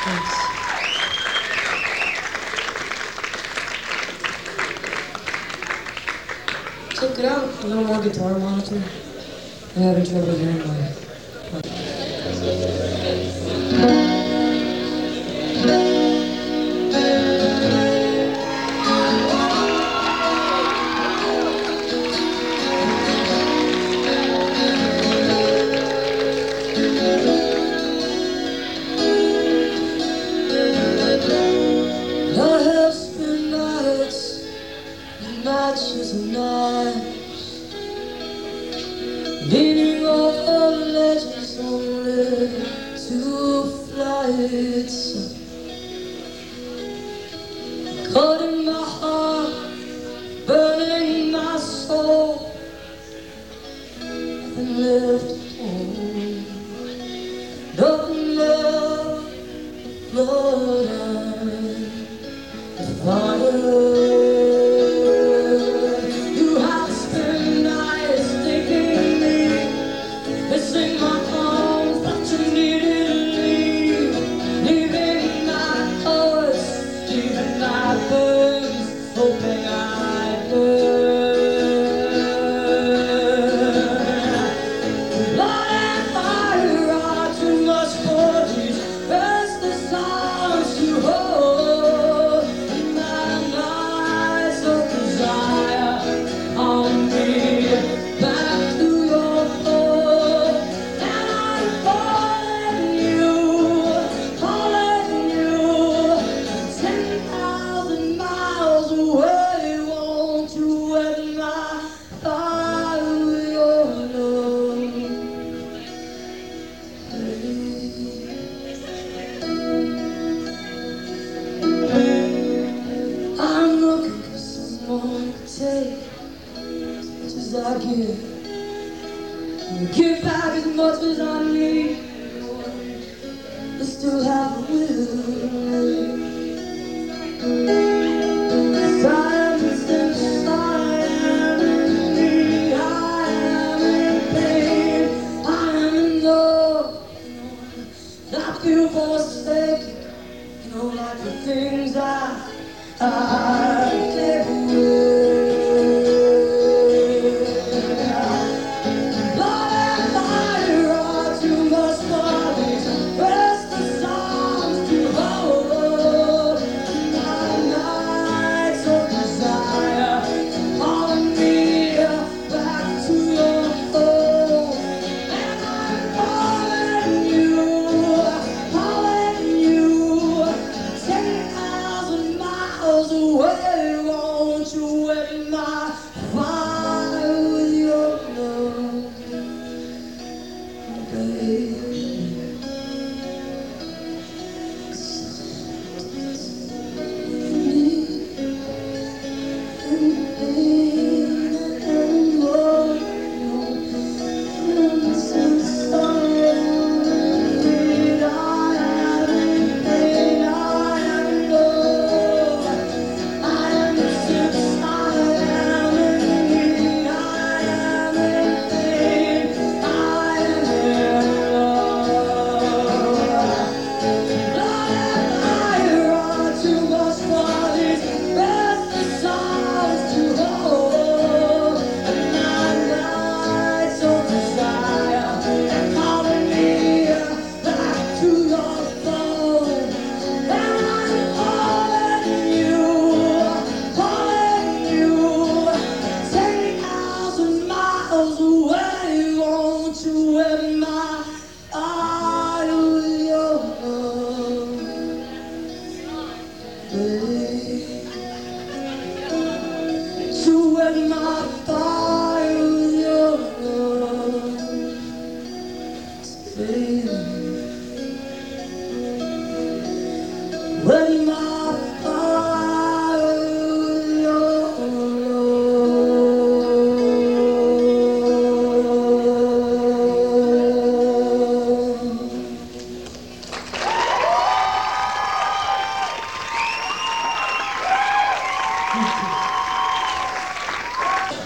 Thanks. Check it out. A little more guitar monitor. I'm having trouble hearing my. I have spent nights with matches and knives, leaning off of the ledges only to fly itself. Cutting my heart, burning my soul, and left home. Nothing left but blood and fire. You have to spend nights thinking me, missing my arms, but you needed to leave, leaving my thoughts, leaving my burns, hoping I'd learn. Blood and fire are too much for these restless arms to hold. In my eyes of desire on me, back to your fold. And I'm calling you 10,000 miles away. Won't you wet my fire with your love? I'm looking for someone to take as much as I give, and give back as much as I need, but still have a will. 'Cause I am inside, I am in need, I am in pain, I am in love, and I feel forsaken. You know, like the things I did.